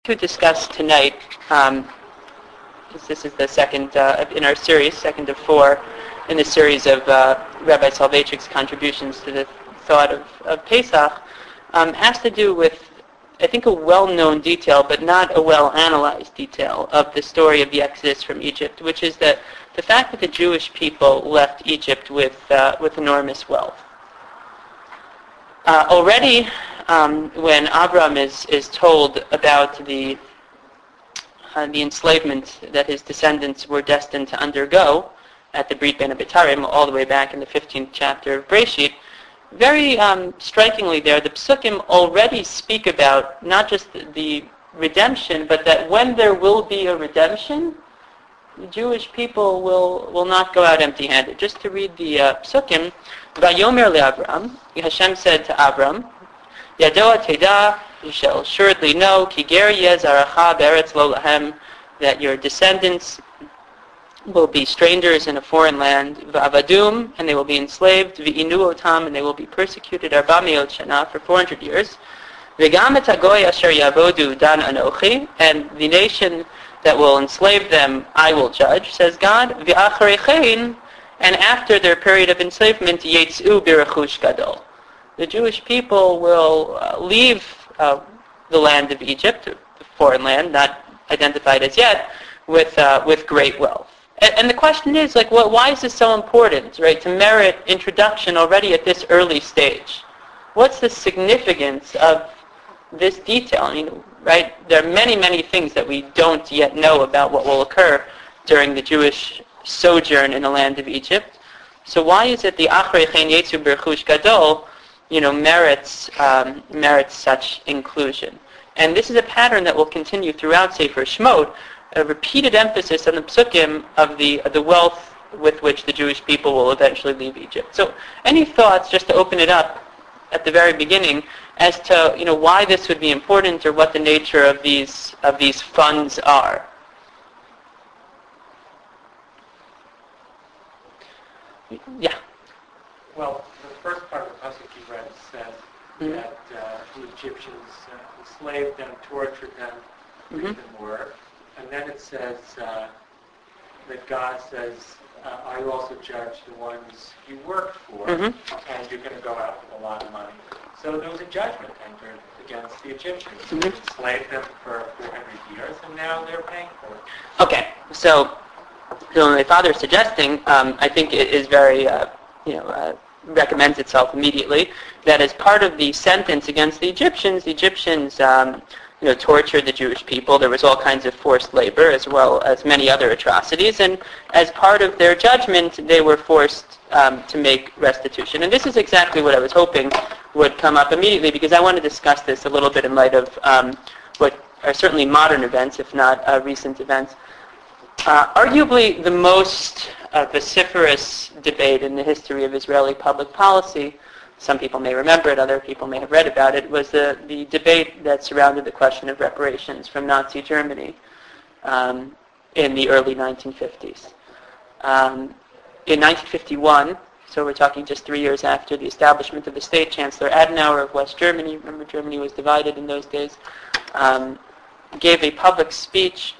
To discuss tonight, this is the second in our series, second of four in the series of Rabbi Soloveitchik's contributions to the thought of Pesach, has to do with, I think, a well-known detail, but not a well-analyzed detail of the story of the Exodus from Egypt, which is that the fact that the Jewish people left Egypt with enormous wealth. Already, when Avram is told about the enslavement that his descendants were destined to undergo at the Brit Bein HaBetarim, all the way back in the 15th chapter of Breshit, very strikingly there, the Psukim already speak about not just the redemption, but that when there will be a redemption, the Jewish people will not go out empty-handed. Just to read the Psukim, Vayomer le'Avram, Hashem said to Avram, Yadoa Teda, you shall assuredly know, Ki ger yeh zaracha be'eretz lo lahem, that your descendants will be strangers in a foreign land, V'avadum, and they will be enslaved, V'inu otam, and they will be persecuted, Arba me'ot shana, for 400 years, V'gam et hagoy asher yavodu dan anochi, and the nation that will enslave them I will judge, says God, V'acharei chein, and after their period of enslavement, Yetzu b'rechush gadol. The Jewish people will leave the land of Egypt, the foreign land, not identified as yet, with great wealth. And the question is, why is this so important, right, to merit introduction already at this early stage? What's the significance of this detail? I mean, right, there are many, many things that we don't yet know about what will occur during the Jewish sojourn in the land of Egypt. So why is it the Achrei Chen Yetzu B'Rechush Gadol, merits such inclusion? And this is a pattern that will continue throughout Sefer Shemot, a repeated emphasis on the psukim of the wealth with which the Jewish people will eventually leave Egypt. So any thoughts, just to open it up at the very beginning, as to why this would be important or what the nature of these funds are? Yeah. Well, the first part of the pasuk you read said that the Egyptians enslaved them, tortured them, made them work, and then it says that God says, "I will also judge the ones you worked for, and you're going to go out with a lot of money." So there was a judgment entered against the Egyptians. They enslaved them for 400 years, and now they're paying for it. Okay, so my father's suggesting, I think it is very, recommends itself immediately, that as part of the sentence against the Egyptians tortured the Jewish people. There was all kinds of forced labor as well as many other atrocities, and as part of their judgment, they were forced to make restitution. And this is exactly what I was hoping would come up immediately, because I want to discuss this a little bit in light of what are certainly modern events, if not recent events. Arguably the most vociferous debate in the history of Israeli public policy, some people may remember it, other people may have read about it, was the debate that surrounded the question of reparations from Nazi Germany in the early 1950s. In 1951, so we're talking just 3 years after the establishment of the state, Chancellor Adenauer of West Germany, remember Germany was divided in those days, gave a public speech,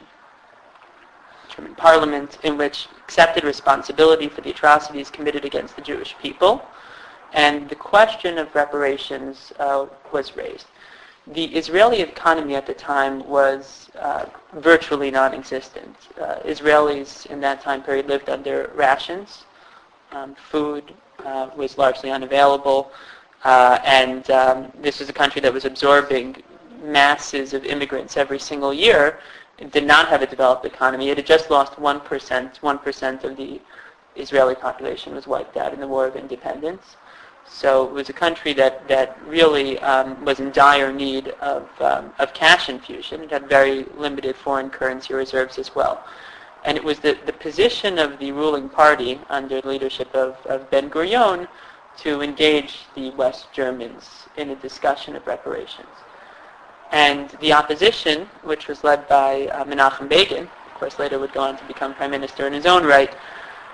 German parliament, in which accepted responsibility for the atrocities committed against the Jewish people, and the question of reparations was raised. The Israeli economy at the time was virtually non-existent. Israelis in that time period lived under rations. Food was largely unavailable, and this was a country that was absorbing masses of immigrants every single year. It did not have a developed economy. It had just lost 1%. 1% of the Israeli population was wiped out in the War of Independence. So it was a country that really was in dire need of cash infusion. It had very limited foreign currency reserves as well. And it was the position of the ruling party under the leadership of Ben-Gurion to engage the West Germans in a discussion of reparations. And the opposition, which was led by Menachem Begin, of course later would go on to become prime minister in his own right,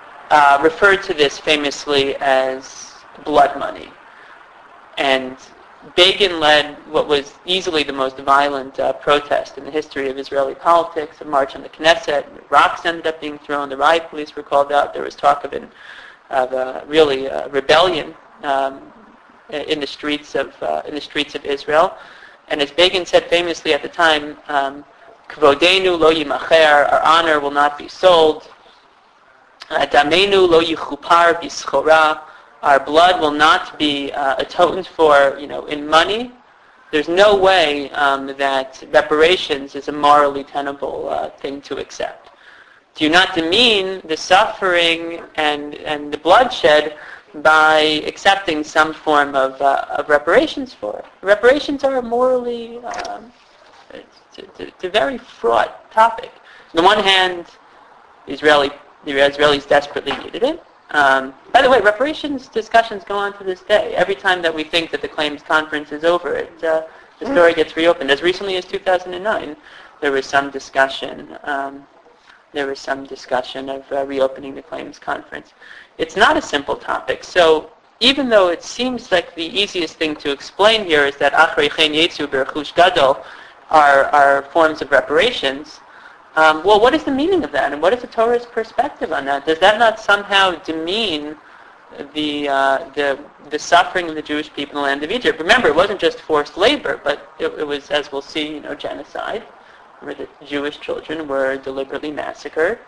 referred to this famously as blood money. And Begin led what was easily the most violent protest in the history of Israeli politics, a march on the Knesset. Rocks ended up being thrown. The riot police were called out. There was talk of really rebellion in the streets of Israel. And as Begin said famously at the time, "Kvodenu lo yimacher," our honor will not be sold. "Damenu lo yichupar bischora," our blood will not be atoned for, in money. There's no way that reparations is a morally tenable thing to accept. Do not demean the suffering and the bloodshed by accepting some form of reparations for it. Reparations are a morally, it's a very fraught topic. On the one hand, the Israelis desperately needed it. By the way, reparations discussions go on to this day. Every time that we think that the claims conference is over, the story gets reopened. As recently as 2009, there was some discussion. Of reopening the claims conference. It's not a simple topic. So even though it seems like the easiest thing to explain here is that achrei chen yetzu b'rechush gadol are forms of reparations. Well, what is the meaning of that, and what is the Torah's perspective on that? Does that not somehow demean the suffering of the Jewish people in the land of Egypt? Remember, it wasn't just forced labor, but it was, as we'll see, genocide, where the Jewish children were deliberately massacred.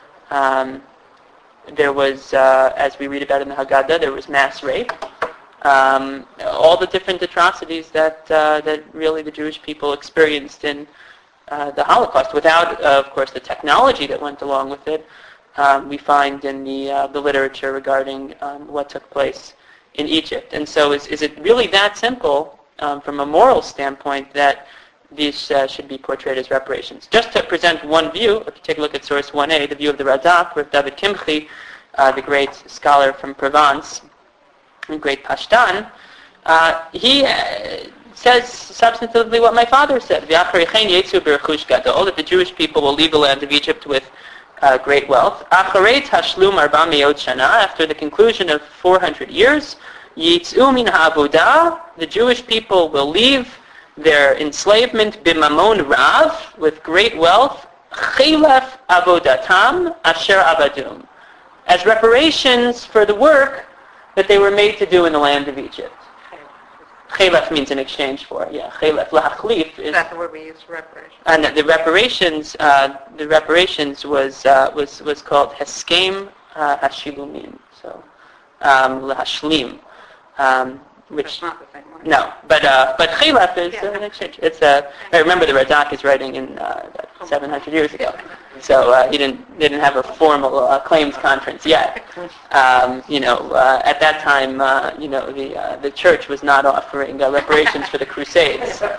There was, as we read about in the Haggadah, there was mass rape. All the different atrocities that really the Jewish people experienced in the Holocaust, without, of course, the technology that went along with it. We find in the literature regarding what took place in Egypt. And so is it really that simple from a moral standpoint that these should be portrayed as reparations? Just to present one view, if you take a look at source 1a, the view of the Radak, with David Kimchi, the great scholar from Provence, a great Pashtan, he says substantively what my father said, that the Jewish people will leave the land of Egypt with great wealth. After the conclusion of 400 years, the Jewish people will leave their enslavement b'mamon rav, with great wealth, chilef avodatam asher abadum, as reparations for the work that they were made to do in the land of Egypt. Chilef means in exchange for. Yeah, chilef. Lahachlif is. That's the word we use for reparations. And the reparations was called heskem hashilumim. So lahashlim. Which It's not the same word. no, but chilef is an exchange. It's I remember the Radak is writing in 700 years ago, so he didn't have a formal claims conference yet. At that time, the church was not offering reparations for the Crusades. So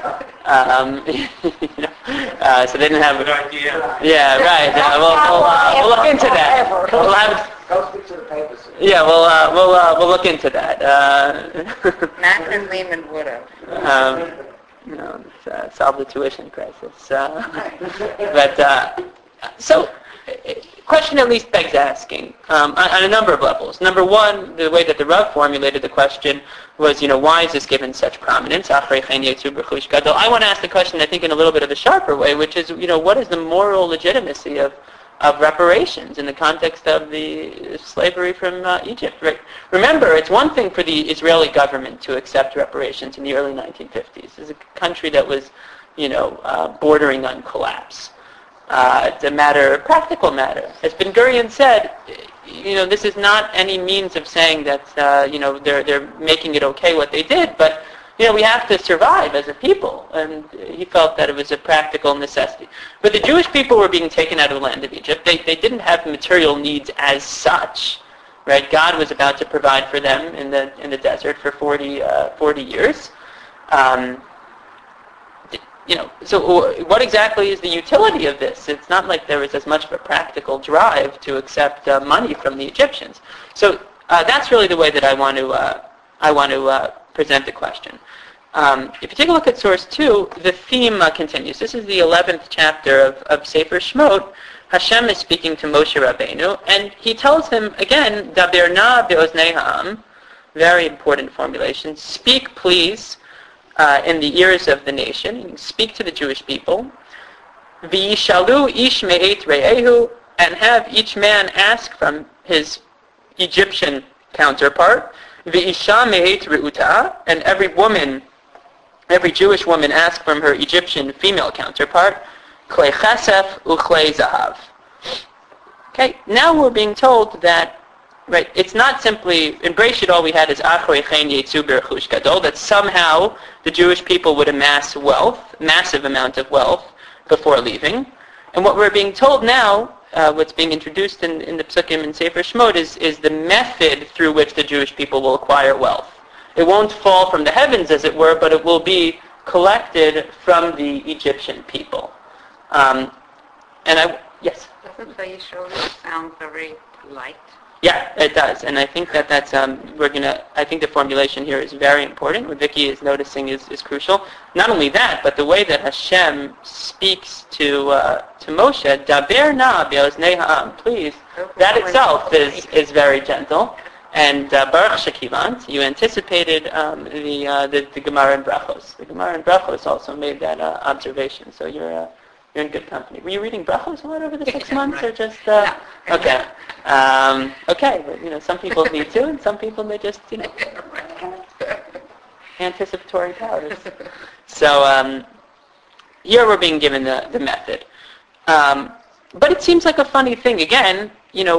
they didn't have. Good idea. Yeah, right. We'll look into that. We'll have. Go speak to the papers. Yeah, we'll look into that. Max and Lehman would have. Solve the tuition crisis. So, question at least begs asking on a number of levels. Number one, the way that the Rav formulated the question was, why is this given such prominence? I want to ask the question, I think, in a little bit of a sharper way, which is, what is the moral legitimacy of reparations in the context of the slavery from Egypt? Right? Remember, it's one thing for the Israeli government to accept reparations in the early 1950s. It's a country that was, bordering on collapse. It's a practical matter. As Ben Gurion said, this is not any means of saying that, they're making it okay what they did, but we have to survive as a people, and he felt that it was a practical necessity. But the Jewish people were being taken out of the land of Egypt. They didn't have material needs as such, right? God was about to provide for them in the desert for 40 years. So what exactly is the utility of this? It's not like there was as much of a practical drive to accept money from the Egyptians. So that's really the way that I want to present the question. If you take a look at source 2, the theme continues. This is the 11th chapter of Sefer Shemot. Hashem is speaking to Moshe Rabbeinu, and he tells him again, Daber na be'oznei ha'am, very important formulation. Speak, please, in the ears of the nation. Speak to the Jewish people. V'yishalu ish me'et re'ehu, and have each man ask from his Egyptian counterpart. V'isha me'et re'uta, and every Jewish woman ask from her Egyptian female counterpart. Klei chesef u'klei zahav. Okay, now we're being told that, right, it's not simply, in Brei Shit all we had is achrei chen yetzu b'rechush gadol, that somehow the Jewish people would amass wealth, massive amount of wealth, before leaving. And what we're being told now, what's being introduced in the Psukim and Sefer Shemot is the method through which the Jewish people will acquire wealth. It won't fall from the heavens, as it were, but it will be collected from the Egyptian people. Yes? Doesn't Vayishalu sound very light? Yeah, it does, and I think that's I think the formulation here is very important. What Vicky is noticing is crucial. Not only that, but the way that Hashem speaks to Moshe, Daber na be'oznei ha'am, please. That itself is very gentle. And Baruch Shekivant, you anticipated the Gemara in Brachos. The Gemara in Brachos also made that observation. So you're in good company. Were you reading Brachos a lot over the 6 months, or just? No. Okay. Okay. But, some people need to, and some people may just, anticipatory powers. So here we're being given the method. But it seems like a funny thing. Again,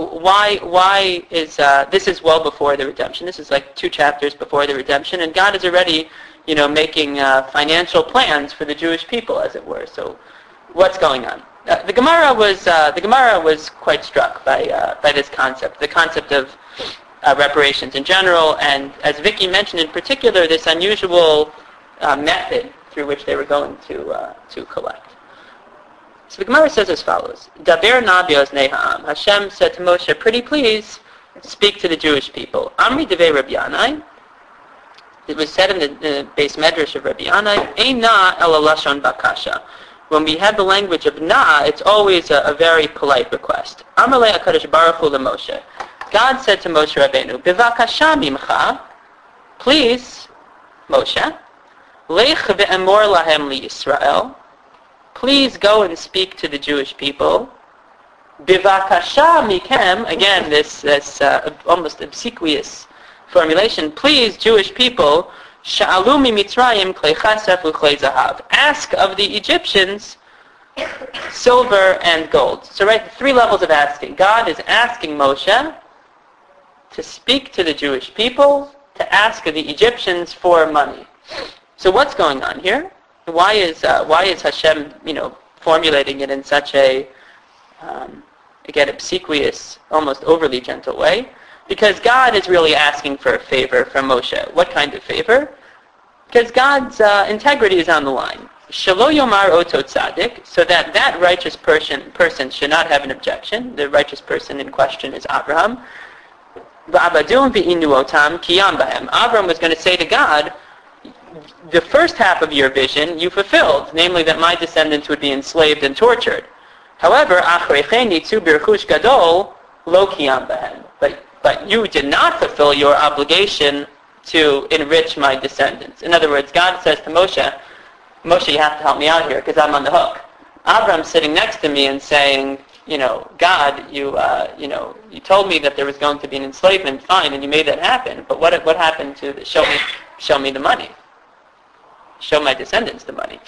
why is this is well before the redemption? This is like 2 chapters before the redemption, and God is already, making financial plans for the Jewish people, as it were. So, what's going on? The Gemara was quite struck by this concept, the concept of reparations in general, and as Vicky mentioned in particular, this unusual method through which they were going to collect. So the Gemara says as follows: Daber na be'oznei ha'am. Hashem said to Moshe, "Pretty please, speak to the Jewish people." Amri devei Rabbi Yanai. It was said in the base medrash of Rabbi Yanai, "Ein na ela lashon bakasha." When we have the language of na, it's always a very polite request. Amalei HaKadosh Baruch Hu LeMoshe. God said to Moshe Rabbeinu, "Bivakasha mimcha, please, Moshe, lech ve'emor lahem liYisrael. Please go and speak to the Jewish people. Bivakasha mikem," again this almost obsequious formulation. Please, Jewish people, sha'alu mi Mitzrayim klei chasef u'klei zahav. Ask of the Egyptians silver and gold. So right, 3 levels of asking. God is asking Moshe to speak to the Jewish people, to ask of the Egyptians for money. So what's going on here? Why is Hashem, formulating it in such a, again, obsequious, almost overly gentle way? Because God is really asking for a favor from Moshe. What kind of favor? Because God's integrity is on the line. Shelo yomar oto tzadik, so that righteous person should not have an objection. The righteous person in question is Abraham. V'abadum v'inu otam kiyam bahem. Abraham was going to say to God, the first half of your vision you fulfilled, namely that my descendants would be enslaved and tortured. However, achreichen yitzu b'rechush gadol lo kiyam bahem. But you did not fulfill your obligation to enrich my descendants. In other words, God says to Moshe, you have to help me out here because I'm on the hook. Abraham's sitting next to me and saying, God, you told me that there was going to be an enslavement, fine, and you made that happen. But what happened to show me the money? Show my descendants the money.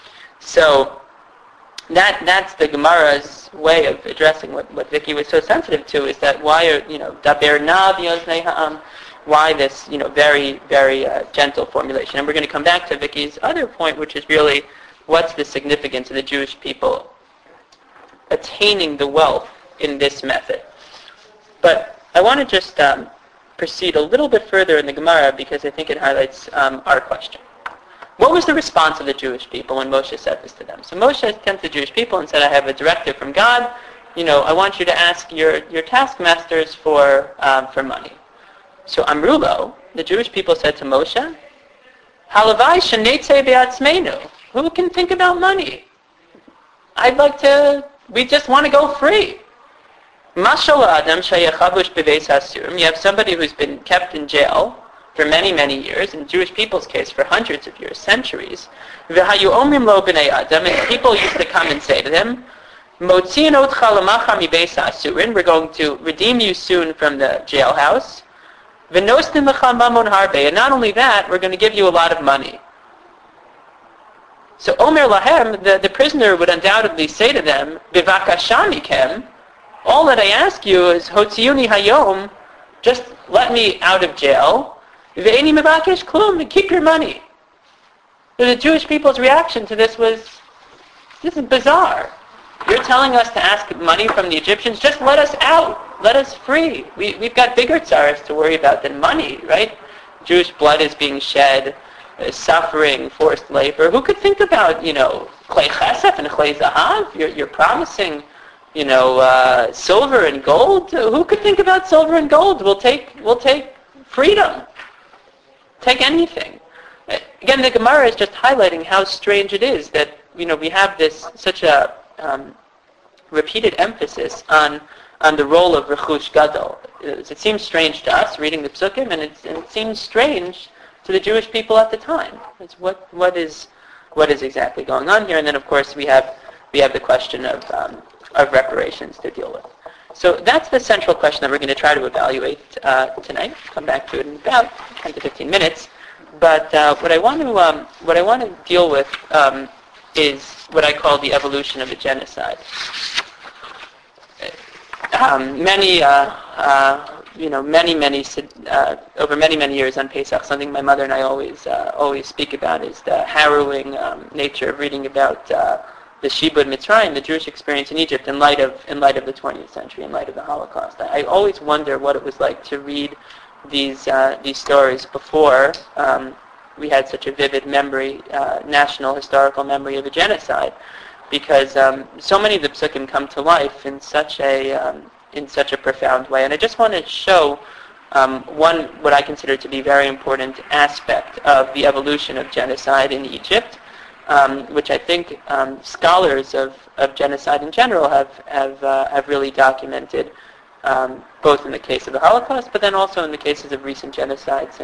So that's the Gemara's way of addressing what Vicky was so sensitive to, is that why are, Daber na be'oznei ha'am, why this, very, very gentle formulation. And we're going to come back to Vicky's other point, which is really what's the significance of the Jewish people attaining the wealth in this method. But I want to just proceed a little bit further in the Gemara because I think it highlights our question. What was the response of the Jewish people when Moshe said this to them? So Moshe came to the Jewish people and said, I have a directive from God. I want you to ask your taskmasters for money. So Amrulo, the Jewish people said to Moshe, Halavai shenetze be'atzmeinu. Who can think about money? We just want to go free. Mashal adam shayechavush beveis hasurim. You have somebody who's been kept in jail for many, many years, in the Jewish people's case for hundreds of years, centuries. V'hayu omrim lo b'nei Adam, and people used to come and say to them, Motziin otcha lamachar mibeis ha'asurin, we're going to redeem you soon from the jailhouse. V'nostin lecha mamon harbe, and not only that, we're going to give you a lot of money. So Omer Lahem, the prisoner would undoubtedly say to them, Bivakasha mikem, all that I ask you is, Hotziuni hayom, just let me out of jail. Ve'eni mevakesh klum, keep your money. So the Jewish people's reaction to this was, this is bizarre. You're telling us to ask money from the Egyptians? Just let us out. Let us free. We've got bigger tzaras to worry about than money, right? Jewish blood is being shed. Suffering, forced labor. Who could think about, klei chesef and klei zahav? You're promising, silver and gold. Who could think about silver and gold? We'll take freedom. Take anything. Again, the Gemara is just highlighting how strange it is that we have such a repeated emphasis on the role of rechush gadol. It seems strange to us reading the psukim, and it seems strange to the Jewish people at the time. It's what is exactly going on here, and then of course we have the question of reparations to deal with. So that's the central question that we're going to try to evaluate tonight. Come back to it in about 10 to 15 minutes. But what I want to deal with is what I call the evolution of a genocide. Over many years on Pesach, something my mother and I always speak about is the harrowing nature of reading about the Shibud Mitzrayim, the Jewish experience in Egypt, in light of the 20th century, in light of the Holocaust. I always wonder what it was like to read these stories before we had such a vivid memory, national historical memory of a genocide, because so many of the psukim come to life in such a profound way. And I just want to show what I consider to be very important aspect of the evolution of genocide in Egypt, which I think scholars of genocide in general have really documented, both in the case of the Holocaust, but then also in the cases of recent genocides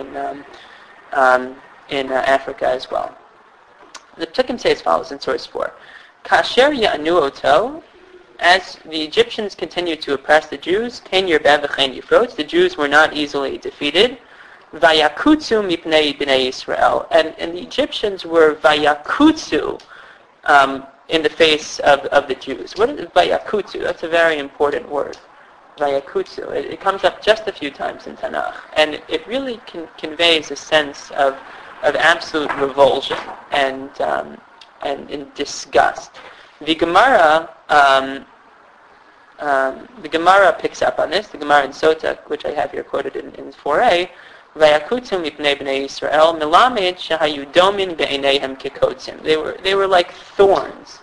in Africa as well. The psukim say as follows in source 4. Kasher ya'anu oto, as the Egyptians continued to oppress the Jews, the Jews were not easily defeated. Vayakutsu mipnei bnei Yisrael, and the Egyptians were vayakutsu in the face of the Jews. What is vayakutsu? That's a very important word. Vayakutsu. It comes up just a few times in Tanakh, and it really conveys a sense of absolute revulsion and in disgust. The Gemara picks up on this. The Gemara in Sota, which I have here quoted in 4a, Vayakutsu mipnei bnei Yisrael milamed shahayu domin be'eineihem kekotzim. They were like thorns.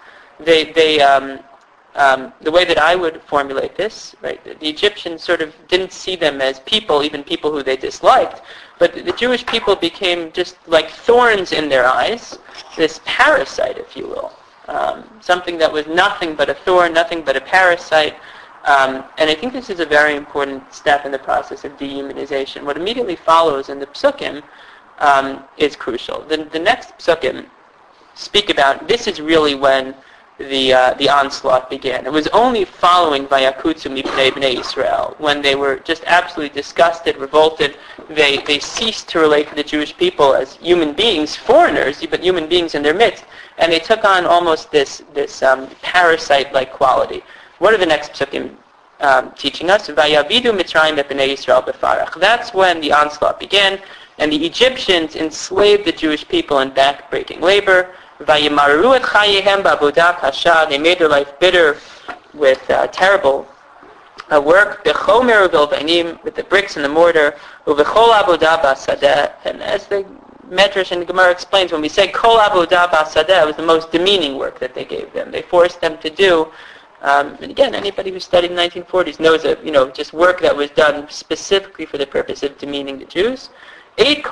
The way that I would formulate this, right, the Egyptians sort of didn't see them as people, even people who they disliked, but the Jewish people became just like thorns in their eyes, this parasite, if you will. Something that was nothing but a thorn, nothing but a parasite. And I think this is a very important step in the process of dehumanization. What immediately follows in the psukim is crucial. The next psukim speak about, this is really when the onslaught began. It was only following Vayakutsu mipnei bnei Yisrael, when they were just absolutely disgusted, revolted. They ceased to relate to the Jewish people as human beings, foreigners, but human beings in their midst, and they took on almost this parasite-like quality. What are the next psukim teaching us? Vayavidu Mitzrayim et bnei Yisrael befarach. That's when the onslaught began, and the Egyptians enslaved the Jewish people in back-breaking labor. Vayimaru et chayehem ba'avodah kasha. They made their life bitter with terrible work. B'chomer u'bilvainim, with the bricks and the mortar. U'v'chol avodah ba'sadeh. And as the Medrash and the Gemara explains, when we say kol avodah ba'sadeh, it was the most demeaning work that they gave them. They forced them to do. And again, anybody who studied in the 1940s knows that, just work that was done specifically for the purpose of demeaning the Jews. The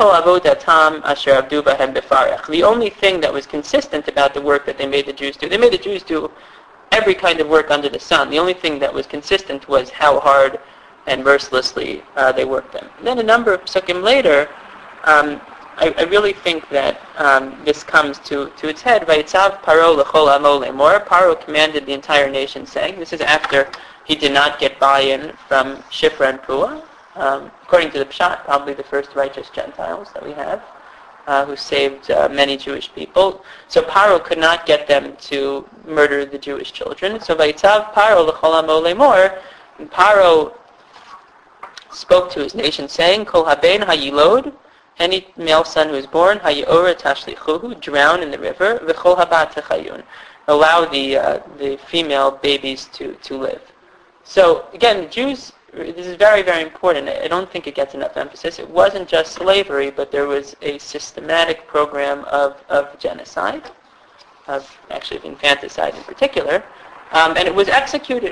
only thing that was consistent about the work that they made the Jews do, they made the Jews do every kind of work under the sun. The only thing that was consistent was how hard and mercilessly they worked them. And then a number of psukim later, I really think that this comes to its head. Vayitzav Paro l'chol amo lemor. Paro commanded the entire nation, saying, this is after he did not get buy-in from Shifra and Pua. According to the Pshat, probably the first righteous Gentiles that we have, who saved many Jewish people. So Paro could not get them to murder the Jewish children. So Vayitzav Paro l'chol amo lemor. And Paro spoke to his nation, saying, Kol haben hayilod, any male son who is born, hayiora tashlichuhu, drown in the river, v'chol haba techayun, allow the female babies to live. So again, the Jews, this is very, very important. I don't think it gets enough emphasis. It wasn't just slavery, but there was a systematic program of genocide, of infanticide in particular, and it was executed,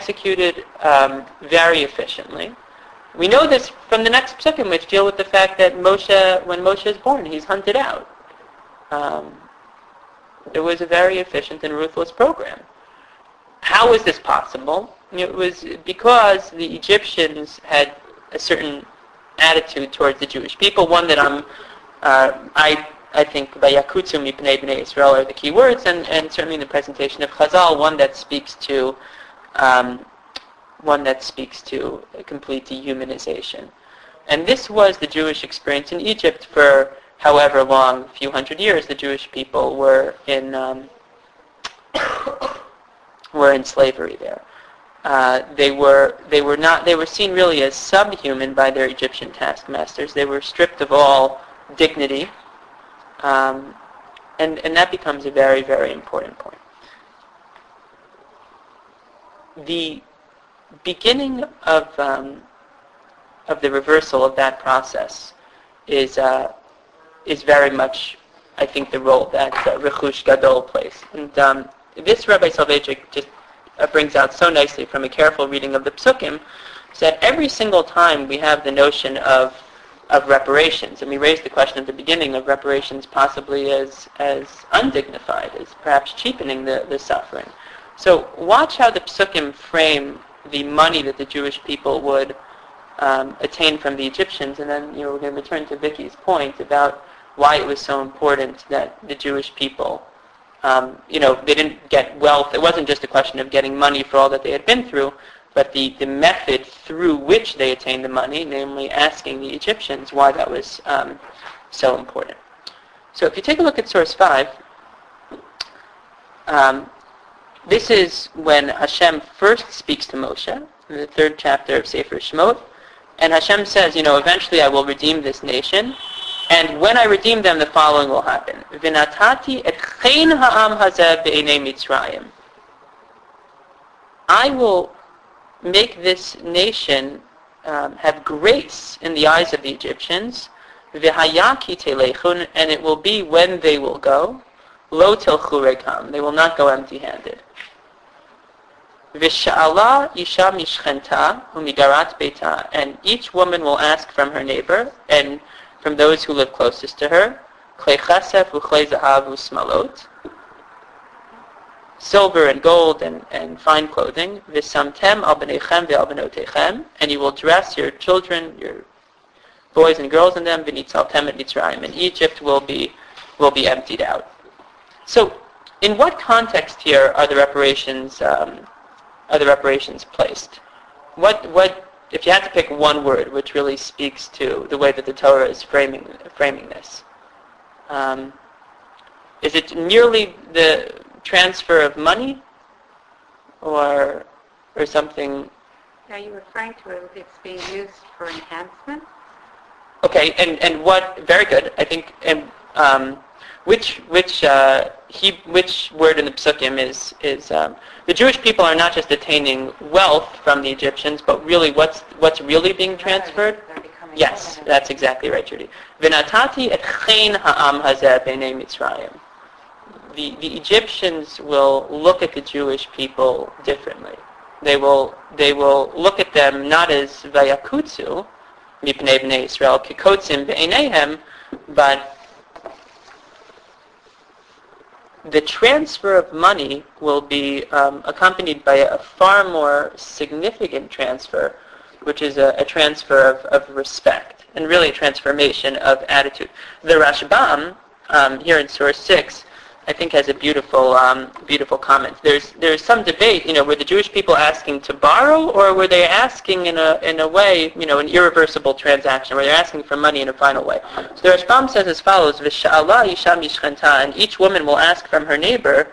very efficiently. We know this from the next psukim, which deal with the fact that when Moshe is born, he's hunted out. It was a very efficient and ruthless program. How was this possible? It was because the Egyptians had a certain attitude towards the Jewish people, one that I think Vayakutsu mipnei bnei Yisrael are the key words, and certainly in the presentation of Chazal, one that speaks to a complete dehumanization. And this was the Jewish experience in Egypt for however long, a few hundred years, the Jewish people were in slavery there. They were seen really as subhuman by their Egyptian taskmasters. They were stripped of all dignity, and that becomes a very, very important point. The beginning of the reversal of that process is very much, I think, the role that Rechush Gadol plays. And this Rabbi Soloveitchik just brings out so nicely from a careful reading of the Psukim, is that every single time we have the notion of reparations, and we raised the question at the beginning of reparations possibly as undignified, as perhaps cheapening the suffering. So watch how the Psukim frame the money that the Jewish people would attain from the Egyptians, and then we're going to return to Vicky's point about why it was so important that the Jewish people, they didn't get wealth. It wasn't just a question of getting money for all that they had been through, but the method through which they attained the money, namely asking the Egyptians why that was so important. So if you take a look at source 5, this is when Hashem first speaks to Moshe, in the 3rd chapter of Sefer Shemot, and Hashem says, eventually I will redeem this nation, and when I redeem them, the following will happen. V'natati et chen ha'am hazeh be'enei Mitzrayim. I will make this nation have grace in the eyes of the Egyptians, v'hayaki telechun, and it will be when they will go, lo telchu rekam, they will not go empty-handed. V'sha'ala isha mishchenta u'migarat beita, and each woman will ask from her neighbor and from those who live closest to her, klei chesef u'klei zahav u'smalot, silver and gold and fine clothing, v'samtem al b'neichem ve'al b'notechem, and you will dress your children, your boys and girls in them, v'nitzaltem et Mitzrayim, and Egypt will be emptied out. So, in what context here are the reparations placed? What if you had to pick one word which really speaks to the way that the Torah is framing this? Is it merely the transfer of money, or something? Are you referring to it? It's being used for enhancement? Okay, and what? Very good. I think. Which word in the Psukim is the Jewish people are not just attaining wealth from the Egyptians, but really what's really being transferred? Yes, that's exactly right, Judy. V'natati et chen ha'am hazeh b'nei Mitzrayim. The Egyptians will look at the Jewish people differently. They will look at them not as vayakutsu mipnei bnei Yisrael kikotzim be'eneihem, but the transfer of money will be accompanied by a far more significant transfer, which is a transfer of respect. and really a transformation of attitude. The Rashbam, here in Surah 6, I think has a beautiful comment. There's some debate, were the Jewish people asking to borrow, or were they asking in a way, an irreversible transaction, where they're asking for money in a final way. So the Rashbam says as follows: V'sha'ala isha mishchenta, and each woman will ask from her neighbor.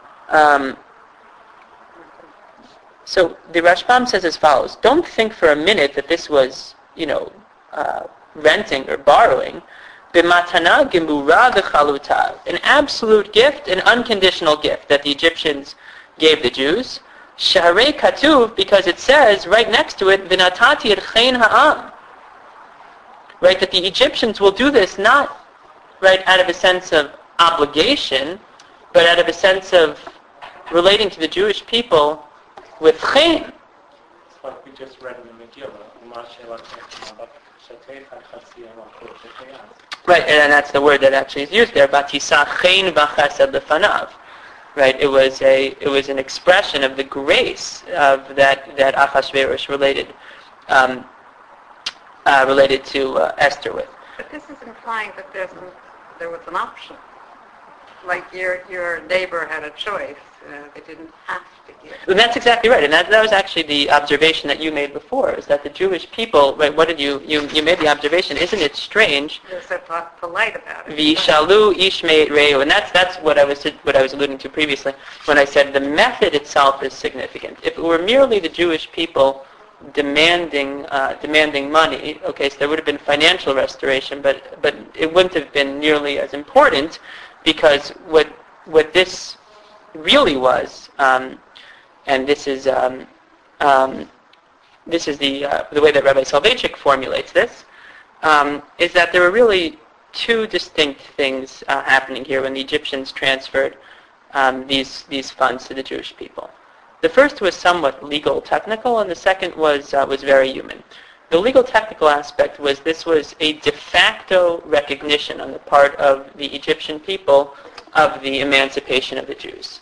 So the Rashbam says as follows: don't think for a minute that this was, renting or borrowing. B'matana gemura v'chaluta, an absolute gift, an unconditional gift that the Egyptians gave the Jews. Shaharei katuv, because it says right next to it, v'natati et chen ha'am. Right, that the Egyptians will do this not right out of a sense of obligation, but out of a sense of relating to the Jewish people with chen. It's like we just read in the Megillah. Right, and that's the word that actually is used there. Batisa chen v'chesed lefanav. Right, it was an expression of the grace of that Achashverosh related to Esther with. But this is implying that there was an option. Like your neighbor had a choice. They didn't have to give. And that's exactly right. And that was actually the observation that you made before, is that the Jewish people, right, what did you made the observation, isn't it strange? They're so polite about it. V'shalu ishmeit reu. And that's what I was alluding to previously when I said the method itself is significant. If it were merely the Jewish people demanding money, okay, so there would have been financial restoration, but it wouldn't have been nearly as important, because what this really was, and this is the way that Rabbi Soloveitchik formulates this, is that there were really two distinct things happening here when the Egyptians transferred these funds to the Jewish people. The first was somewhat legal technical, and the second was very human. The legal technical aspect was this was a de facto recognition on the part of the Egyptian people of the emancipation of the Jews.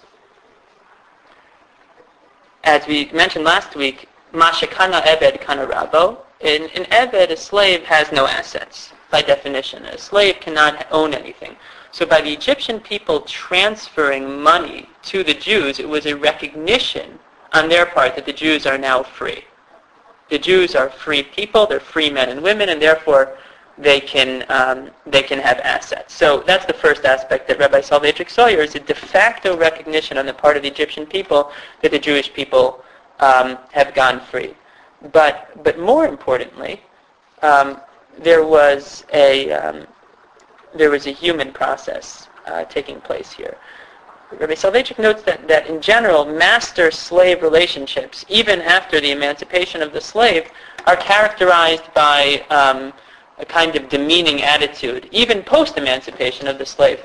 As we mentioned last week, Mashakana Eved Kana Rabo, in Eved, a slave has no assets, by definition. A slave cannot own anything. So by the Egyptian people transferring money to the Jews, it was a recognition on their part that the Jews are now free. The Jews are free people, they're free men and women, and therefore they can have assets. So that's the first aspect that Rabbi Soloveitchik saw here, is a de facto recognition on the part of the Egyptian people that the Jewish people have gone free. But more importantly, there was a human process taking place here. Rabbi Soloveitchik notes that in general, master-slave relationships, even after the emancipation of the slave, are characterized by a kind of demeaning attitude, even post-emancipation of the slave,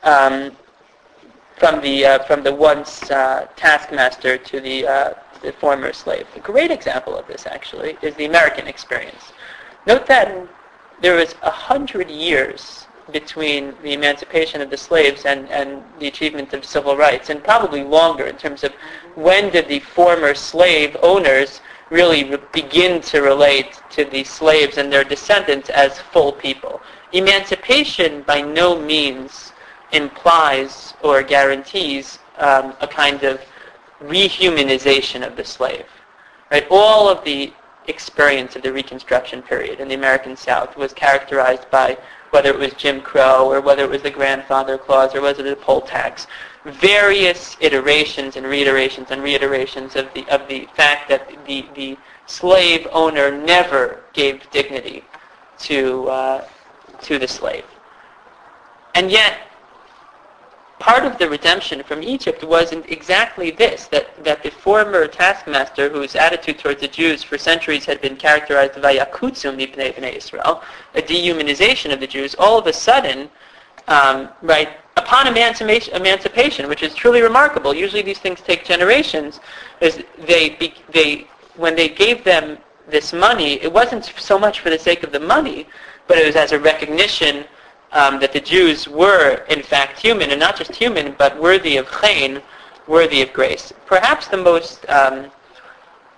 from the once taskmaster to the former slave. A great example of this, actually, is the American experience. Note that there was 100 years between the emancipation of the slaves and the achievement of civil rights, and probably longer in terms of when did the former slave owners really begin to relate to the slaves and their descendants as full people. Emancipation by no means implies or guarantees a kind of rehumanization of the slave. Right? All of the experience of the Reconstruction period in the American South was characterized by, whether it was Jim Crow or whether it was the grandfather clause or whether it was the poll tax, various iterations and reiterations and reiterations of the fact that the slave owner never gave dignity to the slave. And yet, part of the redemption from Egypt wasn't exactly this, that the former taskmaster, whose attitude towards the Jews for centuries had been characterized by yakutzum mipnei bnei Israel, a dehumanization of the Jews, all of a sudden, right, upon emancipation, which is truly remarkable. Usually these things take generations. Is when they gave them this money, it wasn't so much for the sake of the money, but it was as a recognition that the Jews were, in fact, human, and not just human, but worthy of chen, worthy of grace. Perhaps the most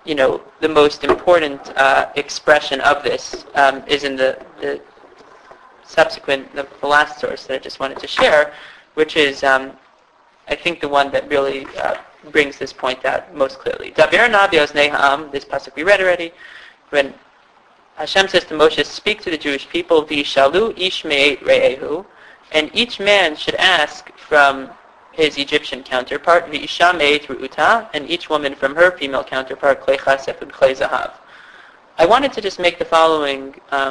the most important expression of this is in the subsequent, the last source that I just wanted to share, which is, I think, the one that really brings this point out most clearly. Daber Nabios Neham, this pasuk we read already, when Hashem says to Moshe, speak to the Jewish people, V'yishalu ish me'et re'ehu, and each man should ask from his Egyptian counterpart, V'isha me'et ru'uta, and each woman from her female counterpart, Klei chasef and Klei zahav. I wanted to just make the following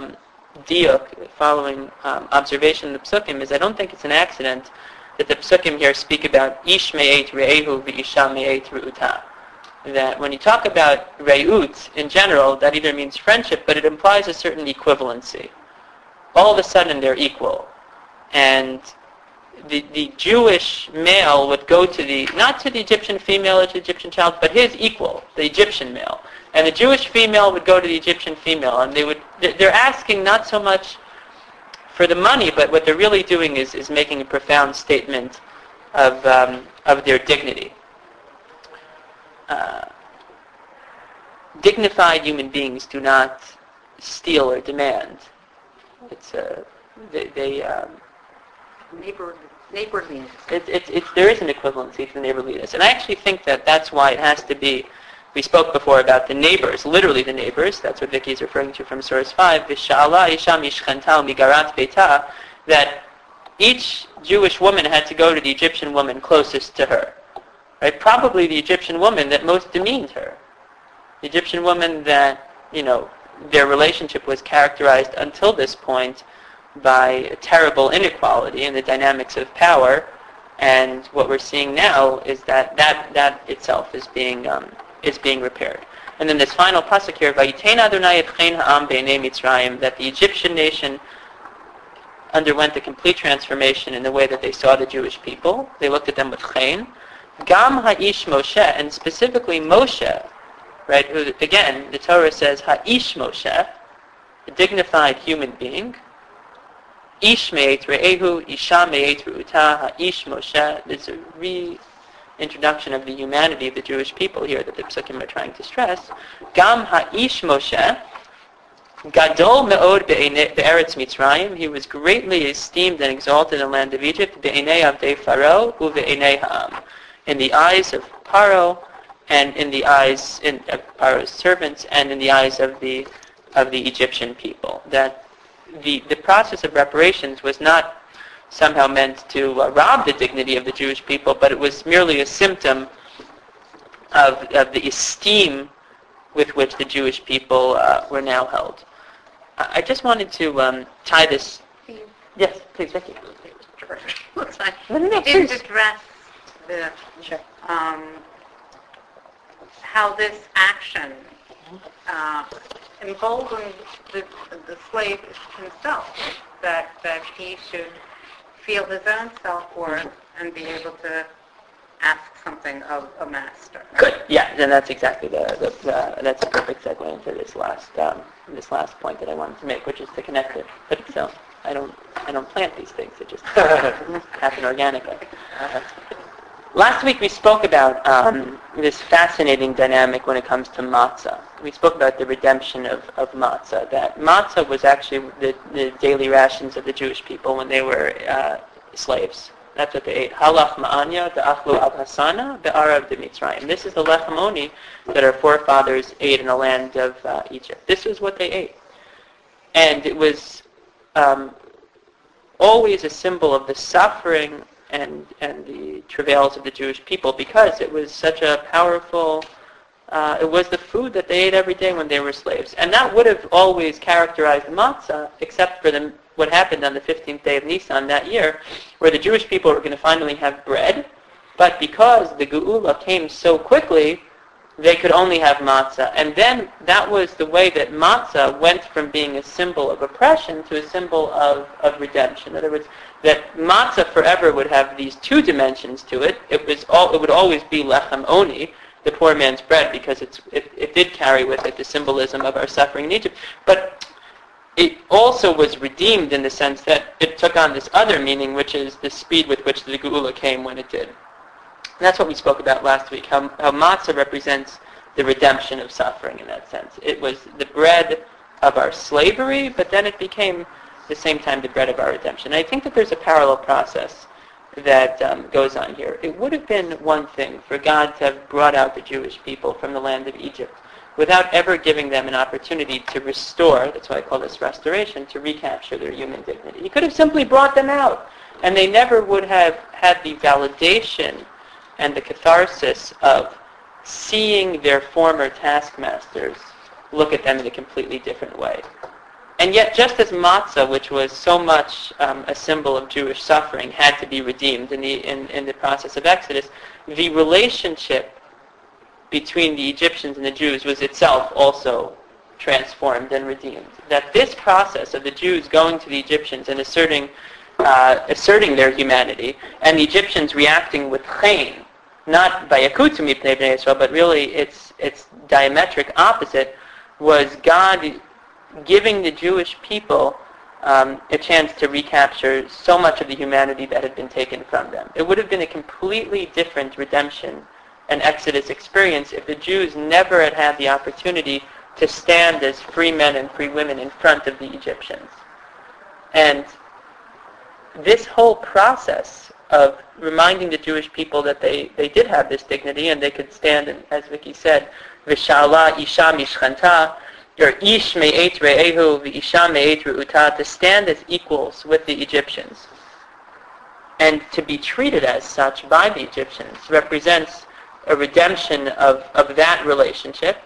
observation in the Psukim, is I don't think it's an accident that the Psukim here speak about ish me'et re'ehu V'isha me'et ru'uta. That when you talk about re'ut in general, that either means friendship, but it implies a certain equivalency. All of a sudden they're equal. And the Jewish male would go to not to the Egyptian female or to the Egyptian child, but his equal, the Egyptian male. And the Jewish female would go to the Egyptian female, and they're asking not so much for the money, but what they're really doing is making a profound statement of their dignity. Dignified human beings do not steal or demand. It's neighborliness. There is an equivalency to neighborliness, and I actually think that that's why it has to be. We spoke before about the neighbors, literally the neighbors. That's what Vicky is referring to from source 5. V'sha'ala isha mishchanta migarat beita, that each Jewish woman had to go to the Egyptian woman closest to her. Right? Probably the Egyptian woman that most demeaned her. The Egyptian woman that, their relationship was characterized until this point by a terrible inequality in the dynamics of power, and what we're seeing now is that itself is being repaired. And then this final pasuk here, Vayitein Adonai et chen ha'am b'nei Mitzrayim, that the Egyptian nation underwent a complete transformation in the way that they saw the Jewish people. They looked at them with chen. Gam ha'ish Moshe, and specifically Moshe, right? Who, again, the Torah says ha'ish Moshe, a dignified human being. Ish me'et re'ehu, isha me'et ru'uta, ha'ish Moshe. There's a reintroduction of the humanity of the Jewish people here that the Psukim are trying to stress. Gam ha'ish Moshe, gadol me'od be'eretz Mitzrayim. He was greatly esteemed and exalted in the land of Egypt. Be'enei avdei Pharaoh u've'enei ha'am. In the eyes of Paro, and in the eyes of Paro's servants, and in the eyes of the Egyptian people. That the process of reparations was not somehow meant to rob the dignity of the Jewish people, but it was merely a symptom of the esteem with which the Jewish people were now held. I just wanted to tie this. Yes, please, Vicky. Looks like No, you didn't please. address the Sure. how this action emboldened the slave himself, that he should feel his own self-worth and be able to ask something of a master. Good. Yeah, and that's exactly that's a perfect segue into this last point that I wanted to make, which is to connect it. But so I don't plant these things; it just happen organically. Last week we spoke about this fascinating dynamic when it comes to matzah. We spoke about the redemption of matzah. That matzah was actually the daily rations of the Jewish people when they were slaves. That's what they ate. Halach ma'anya da'achlu al-hasana be'arav de Mitzrayim. This is the lechem oni that our forefathers ate in the land of Egypt. This was what they ate. And it was always a symbol of the suffering and the travails of the Jewish people, because it was such a powerful, it was the food that they ate every day when they were slaves. And that would have always characterized matzah, except for what happened on the 15th day of Nisan that year, where the Jewish people were going to finally have bread, but because the Geula came so quickly, they could only have matzah. And then that was the way that matzah went from being a symbol of oppression to a symbol of redemption. In other words, that matzah forever would have these two dimensions to it. It would always be lechem oni, the poor man's bread, because it did carry with it the symbolism of our suffering in Egypt. But it also was redeemed in the sense that it took on this other meaning, which is the speed with which the Geula came when it did. And that's what we spoke about last week, how matzah represents the redemption of suffering in that sense. It was the bread of our slavery, but then it became at the same time the bread of our redemption. I think that there's a parallel process that goes on here. It would have been one thing for God to have brought out the Jewish people from the land of Egypt without ever giving them an opportunity to restore, that's why I call this restoration, to recapture their human dignity. He could have simply brought them out, and they never would have had the validation and the catharsis of seeing their former taskmasters look at them in a completely different way. And yet, just as matzah, which was so much a symbol of Jewish suffering, had to be redeemed in the process of Exodus, the relationship between the Egyptians and the Jews was itself also transformed and redeemed. That this process of the Jews going to the Egyptians and asserting their humanity, and the Egyptians reacting with chen, not by yakutu mipnei bnei Yisrael, but really its diametric opposite, was God giving the Jewish people a chance to recapture so much of the humanity that had been taken from them. It would have been a completely different redemption and Exodus experience if the Jews never had had the opportunity to stand as free men and free women in front of the Egyptians. And this whole process of reminding the Jewish people that they did have this dignity and they could stand, and, as Vicky said, V'shala isha mishchanta, or ish me'et re'ehu v'isha me'et re'uta, to stand as equals with the Egyptians and to be treated as such by the Egyptians represents a redemption of that relationship,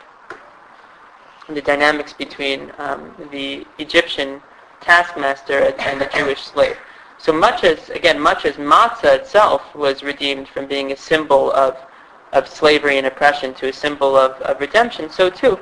the dynamics between the Egyptian taskmaster and the Jewish slave. So much as matzah itself was redeemed from being a symbol of slavery and oppression to a symbol of redemption, so too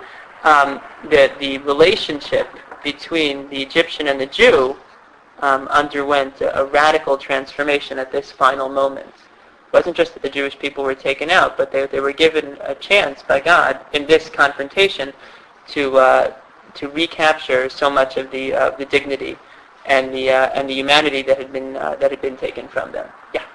the relationship between the Egyptian and the Jew underwent a radical transformation at this final moment. It wasn't just that the Jewish people were taken out, but they were given a chance by God in this confrontation to recapture so much of the dignity and the humanity that had been taken from them. Yeah.